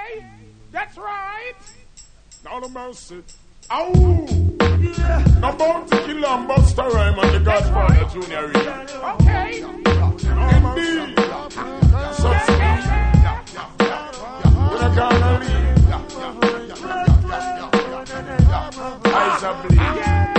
Okay, that's right. Now the mercy. Ow! Yeah. Now Bounty Killer and Buster Rhyme and the Godfather Junior. Okay. Indeed. Succeed. You're not gonna leave. Eyes are bleeding.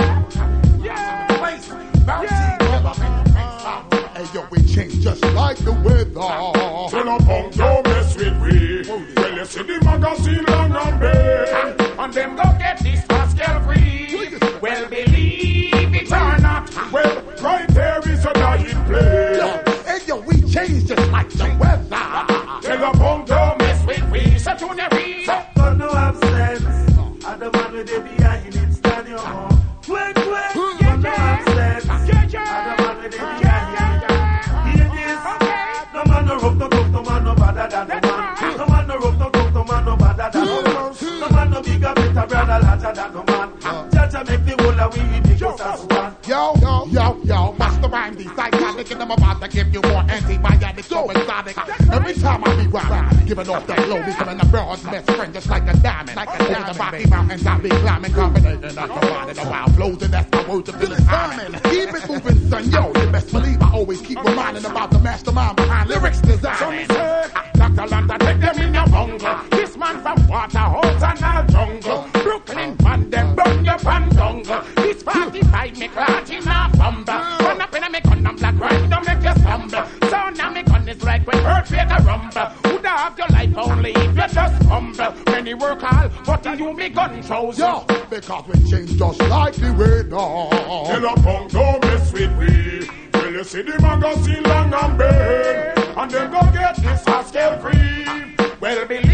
Hey yo, we change just like the weather. Tell a punk, don't mess with me. Well, you see the magazine long and big, and them go get this Pascal free. Well, believe it or not. Well, right there is a dying place. Hey yo, we change just like the weather. Tell a punk, don't mess with me. So to the reason. But no absence. And the man with the behind it stand your home. Quick, quick. But no absence. And the man with the behind it. Hear this. No man no rough, no tough, no man no badder than the man. No man no rough, no tough, no man no badder than the man. No man no bigger, better, brother, larger than the man. Jaja make the whole of we ridiculous as one. Yo, Master Rhyme, the psychotic, and I'm about to give you more antibiotics, so exotic. Every time I be rhyming, giving off that glow, becoming a broad's best friend, just like a diamond. Over the Rocky Mountains, I be climbing, combinating, I combine the wild flows, and that's my word to feel it timing. Keep it moving, son, yo, you best believe I always keep reminding about the mastermind behind lyrics design. Dr. Lanta, take them in your bungle. This man from Waterhouse and all jungle. Brooklyn, man, them burn your pandungle. This 45 me clot in a fumble. Run up in a me gun and black right, don't make you stumble. So now me gun is like when earthquake a rumble. Would have your life only if you just humble. Many work hard, but you me gun shows. Yo, because we change just like the weather. Tell a punk, don't mess with me. Well, you see the magazine long and big, and then go get this Pascal free. Well,